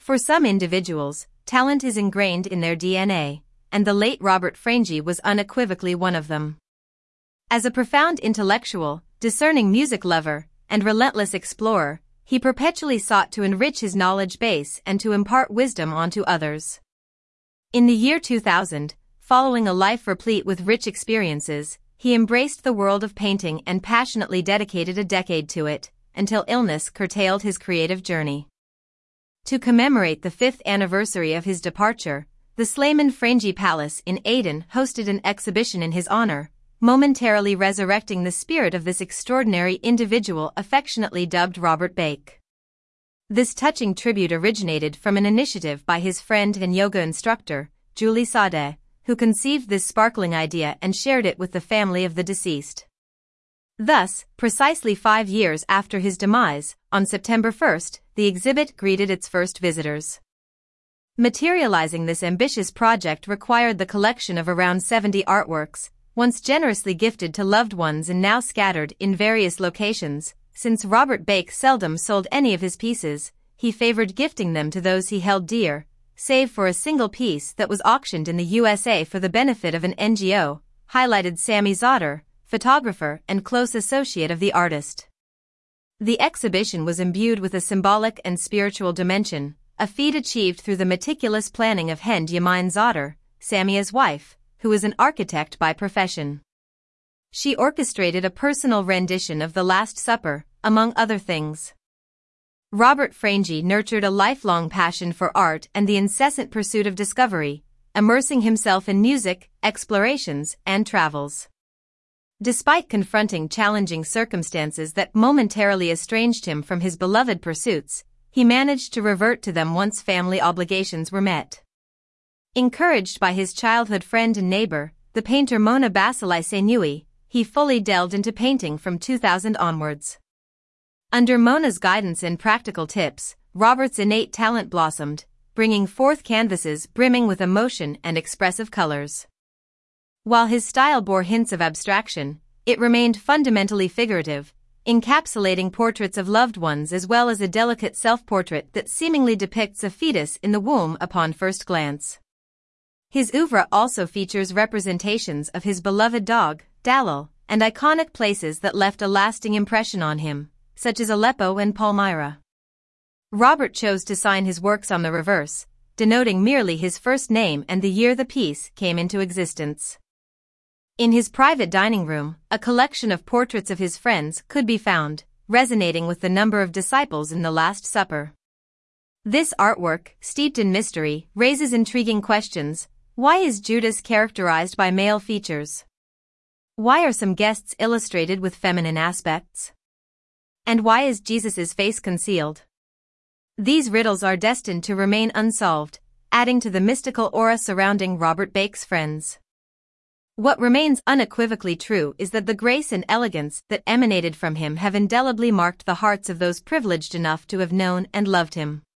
For some individuals, talent is ingrained in their DNA, and the late Robert Frangi was unequivocally one of them. As a profound intellectual, discerning music lover, and relentless explorer, he perpetually sought to enrich his knowledge base and to impart wisdom onto others. In the year 2000, following a life replete with rich experiences, he embraced the world of painting and passionately dedicated a decade to it, until illness curtailed his creative journey. To commemorate the 5th anniversary of his departure, the Slayman Frangi Palace in Aden hosted an exhibition in his honor, momentarily resurrecting the spirit of this extraordinary individual affectionately dubbed Robert Bake. This touching tribute originated from an initiative by his friend and yoga instructor, Julie Sade, who conceived this sparkling idea and shared it with the family of the deceased. Thus, precisely 5 years after his demise, on September 1st, the exhibit greeted its first visitors. Materializing this ambitious project required the collection of around 70 artworks, once generously gifted to loved ones and now scattered in various locations. Since Robert Bake seldom sold any of his pieces, he favored gifting them to those he held dear, save for a single piece that was auctioned in the USA for the benefit of an NGO, highlighted Sami Zotter, photographer and close associate of the artist. The exhibition was imbued with a symbolic and spiritual dimension, a feat achieved through the meticulous planning of Hend Yamin Zotter, Samia's wife, who is an architect by profession. She orchestrated a personal rendition of The Last Supper, among other things. Robert Frangi nurtured a lifelong passion for art and the incessant pursuit of discovery, immersing himself in music, explorations, and travels. Despite confronting challenging circumstances that momentarily estranged him from his beloved pursuits, he managed to revert to them once family obligations were met. Encouraged by his childhood friend and neighbor, the painter Mona Basilai Senui, he fully delved into painting from 2000 onwards. Under Mona's guidance and practical tips, Robert's innate talent blossomed, bringing forth canvases brimming with emotion and expressive colors. While his style bore hints of abstraction, it remained fundamentally figurative, encapsulating portraits of loved ones as well as a delicate self-portrait that seemingly depicts a fetus in the womb upon first glance. His oeuvre also features representations of his beloved dog, Dalal, and iconic places that left a lasting impression on him, such as Aleppo and Palmyra. Robert chose to sign his works on the reverse, denoting merely his first name and the year the piece came into existence. In his private dining room, a collection of portraits of his friends could be found, resonating with the number of disciples in the Last Supper. This artwork, steeped in mystery, raises intriguing questions. Why is Judas characterized by male features? Why are some guests illustrated with feminine aspects? And why is Jesus' face concealed? These riddles are destined to remain unsolved, adding to the mystical aura surrounding Robert Bake's friends. What remains unequivocally true is that the grace and elegance that emanated from him have indelibly marked the hearts of those privileged enough to have known and loved him.